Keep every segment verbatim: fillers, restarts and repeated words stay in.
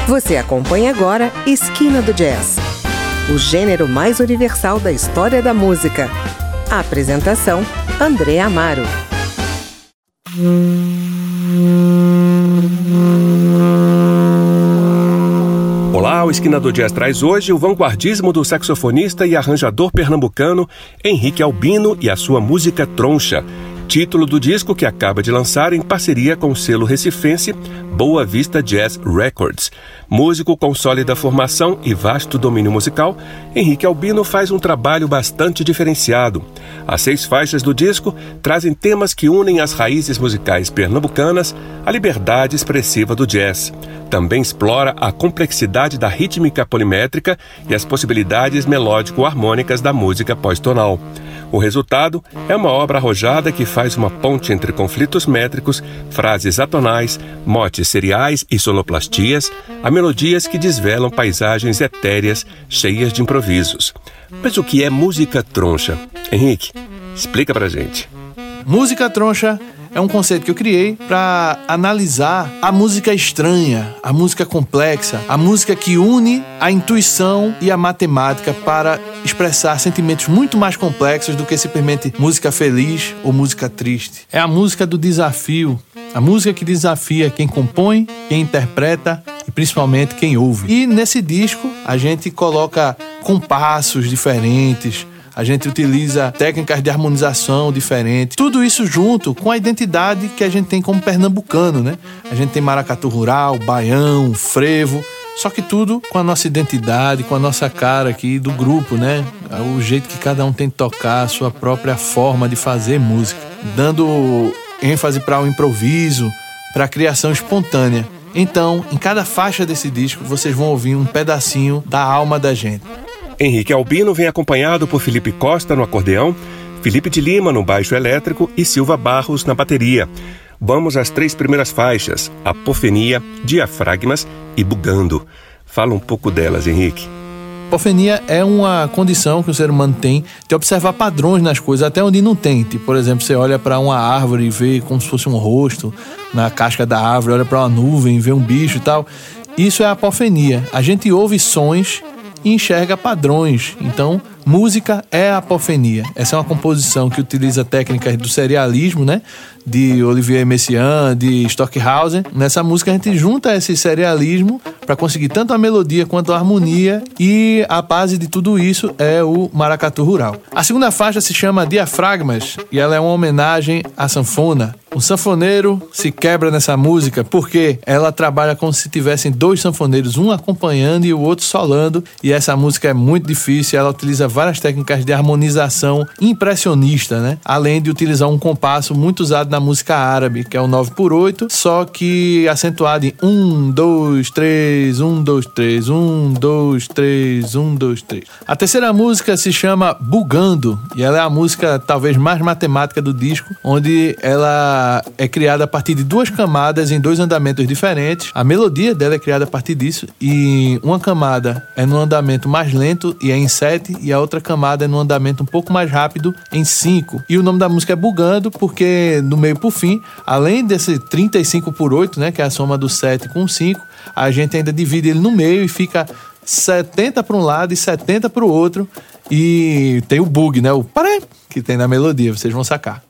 Você acompanha agora Esquina do Jazz, o gênero mais universal da história da música. A apresentação, André Amaro. Olá, o Esquina do Jazz traz hoje o vanguardismo do saxofonista e arranjador pernambucano Henrique Albino e a sua música Troncha, título do disco que acaba de lançar em parceria com o selo recifense Boa Vista Jazz Records. Músico com sólida formação e vasto domínio musical, Henrique Albino faz um trabalho bastante diferenciado. As seis faixas do disco trazem temas que unem as raízes musicais pernambucanas à liberdade expressiva do jazz. Também explora a complexidade da rítmica polimétrica e as possibilidades melódico-harmônicas da música pós-tonal. O resultado é uma obra arrojada que faz uma ponte entre conflitos métricos, frases atonais, motes seriais e sonoplastias, a melodias que desvelam paisagens etéreas cheias de improvisos. Mas o que é música troncha? Henrique, explica pra gente. Música troncha é um conceito que eu criei para analisar a música estranha, a música complexa, a música que une a intuição e a matemática para expressar sentimentos muito mais complexos do que simplesmente música feliz ou música triste. É a música do desafio, a música que desafia quem compõe, quem interpreta e principalmente quem ouve. E nesse disco a gente coloca compassos diferentes, a gente utiliza técnicas de harmonização diferentes. Tudo isso junto com a identidade que a gente tem como pernambucano, né? A gente tem maracatu rural, baião, frevo, só que tudo com a nossa identidade, com a nossa cara aqui do grupo, né? O jeito que cada um tem de tocar, a sua própria forma de fazer música, dando ênfase para o improviso, para a criação espontânea. Então, em cada faixa desse disco, vocês vão ouvir um pedacinho da alma da gente. Henrique Albino vem acompanhado por Felipe Costa no acordeão, Felipe de Lima no baixo elétrico e Silva Barros na bateria. Vamos às três primeiras faixas, Apofenia, Diafragmas e Bugando. Fala um pouco delas, Henrique. Apofenia é uma condição que o ser humano tem de observar padrões nas coisas, até onde não tem. Tipo, por exemplo, você olha para uma árvore e vê como se fosse um rosto na casca da árvore, olha para uma nuvem e vê um bicho e tal. Isso é a apofenia. A gente ouve sons e enxerga padrões. Então, música é a apofenia. Essa é uma composição que utiliza técnicas do serialismo, né? De Olivier Messiaen, de Stockhausen. Nessa música a gente junta esse serialismo para conseguir tanto a melodia quanto a harmonia, e a base de tudo isso é o maracatu rural. A segunda faixa se chama Diafragmas e ela é uma homenagem à sanfona. O sanfoneiro se quebra nessa música porque ela trabalha como se tivessem dois sanfoneiros, um acompanhando e o outro solando, e essa música é muito difícil. Ela utiliza várias técnicas de harmonização impressionista, né? Além de utilizar um compasso muito usado na música árabe, que é o nove por oito, só que acentuado em um, dois, três, um, dois, três, um, dois, três, um, dois, três. A terceira música se chama Bugando, e ela é a música talvez mais matemática do disco, onde ela é criada a partir de duas camadas em dois andamentos diferentes. A melodia dela é criada a partir disso, e uma camada é no andamento mais lento e é em sete, e a outra camada é no andamento um pouco mais rápido em cinco. E o nome da música é Bugando porque no meio por fim, além desse trinta e cinco por oito, né, que é a soma do sete com cinco, a gente ainda divide ele no meio e fica setenta para um lado e setenta para o outro, e tem o bug, né, o paré, que tem na melodia, vocês vão sacar.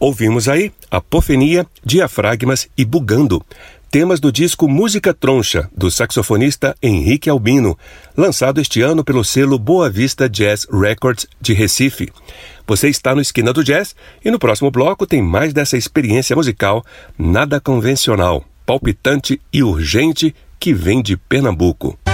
Ouvimos aí Apofenia, Diafragmas e Bugando, temas do disco Música Troncha, do saxofonista Henrique Albino, lançado este ano pelo selo Boa Vista Jazz Records de Recife. Você está no Esquina do Jazz e no próximo bloco tem mais dessa experiência musical nada convencional, palpitante e urgente que vem de Pernambuco.